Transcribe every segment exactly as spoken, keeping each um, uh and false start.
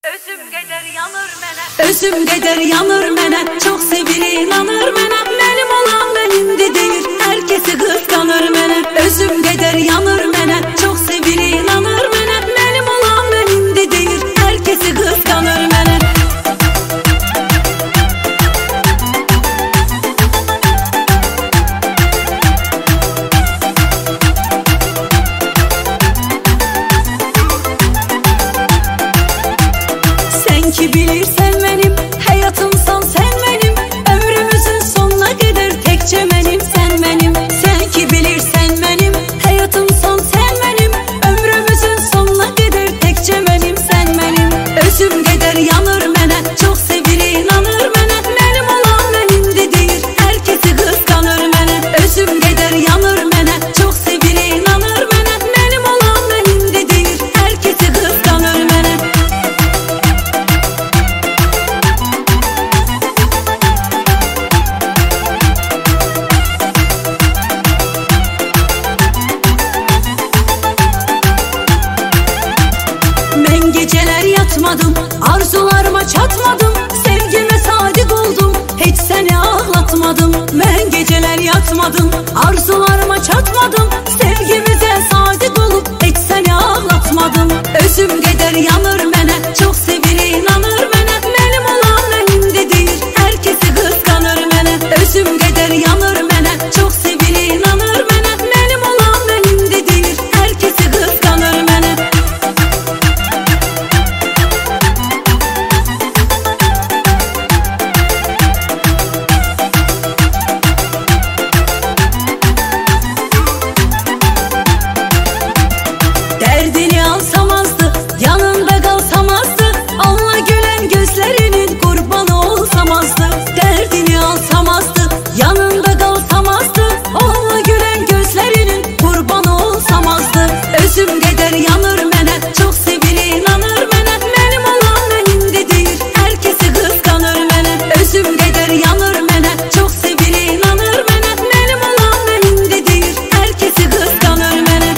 Özüm gedər yanır mənə, Özüm gedər yanır mənə, çox sevir inanır mənə. Mənim olan mənimdir deyir, hər kəsi qısqanır mənə. Özüm gedər yanır mənə, çox sevir inanır mənə. Mənim olan mənimdir deyir, hər kəsi qısqanır mənə. Sən ki bilirsən mənim həyatımsan, sən mənim ömrümüzün sonuna qədər təkcə mənim, sən mənim. Sən ki bilirsən mənim həyatımsan, sən mənim ömrümüzün sonuna qədər təkcə mənim, sən mənim. Özüm gedər yanır mənə, çox sevir inanır mənə. Mənim olan mənimdir deyir, hər kəsi qısqanır mənə. Özüm gedər yanır mənə, çox sevir inanır mənə. Mənim olan mənimdir deyir, hər kəsi qısqanır mənə. Mən gecələr yatmadım, arzularıma çatmadım. Sevgime sadiq oldum, heç səni ağlatmadım. Mən gecələr yatmadım, arzularıma çatmadım. Sevgimizə sadiq olub, heç səni ağlatmadım. Özüm gedər yanır mənə, çox sevir inanır mənə. Mənim olan mənimdir deyir, hər kəsi qısqanır mənə. Özüm gedər yanır mənə, çox sevir inanır mənə. Mənim olan mənimdir deyir, hər kəsi qısqanır mənə. Derdini alsamazdı, yanında kalsamazdı. Onunla gülen gözlerinin kurbanı olsamazdı. Derdini alsamazdı, yanında kalsamazdı. Onunla gülen gözlerinin kurbanı olsamazdı. Özüm gedər yanır mənə, çox sevir inanır mənə. Mənim olan mənimdir deyir, hər kəsi qısqanır mənə. Özüm gedər yanır mənə, çox sevir inanır mənə. Mənim olan mənimdir deyir, hər kəsi qısqanır mənə.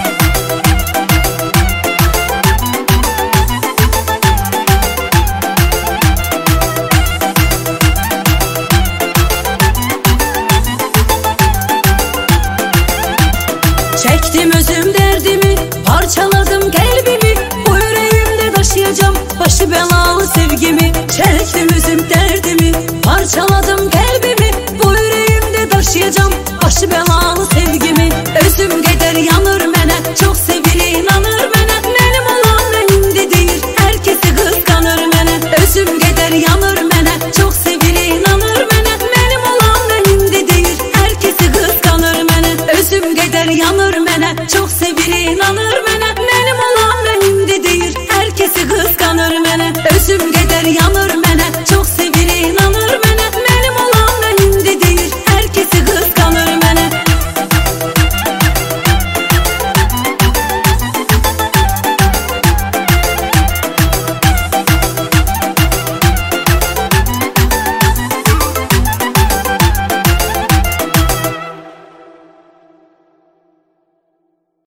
Çektim özüm derdimi, parçaladım kalbimi. Bu yüreğimde taşıyacağım başı belalı sevgimi. Çektim özüm derdimi, parçaladım kalbimi. Bu yüreğimde taşıyacağım başı belalı sevgimi. Özüm gedər yanır mənə, çox sevir inanır mənə. Mənim olan mənimdir deyir, hər kəsi qısqanır mənə. Özüm gedər yanır mənə, çox